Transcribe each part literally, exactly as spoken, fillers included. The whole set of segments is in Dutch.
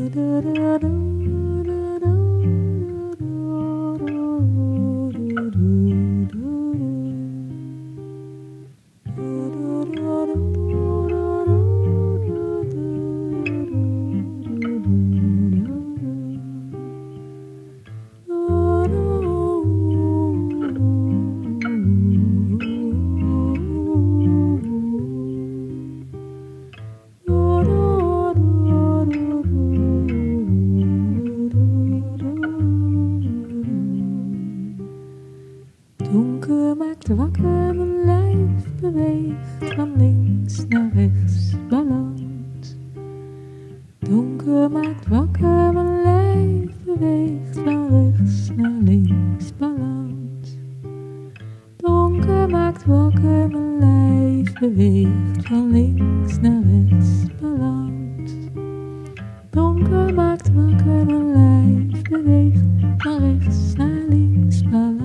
Donker maakt wakker, mijn lijf beweegt van links naar rechts, balans. Donker maakt wakker, mijn lijf beweegt van rechts naar links, balans. Donker maakt wakker, mijn lijf beweegt van links naar rechts, balans. Donker maakt wakker, mijn lijf beweegt van rechts naar links, balans.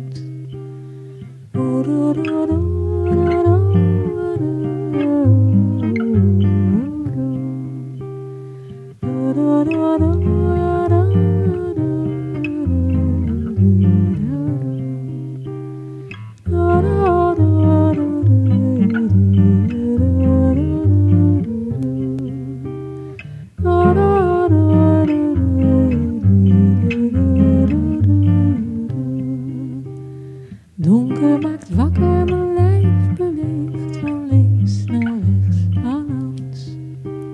Donker maakt wakker, mijn lijf beweegt van links naar rechts, balans.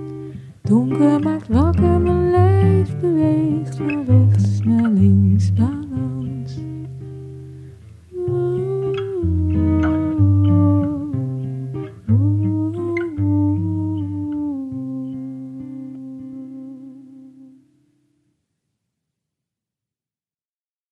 Donker maakt wakker, mijn lijf beweegt van rechts naar links, balans.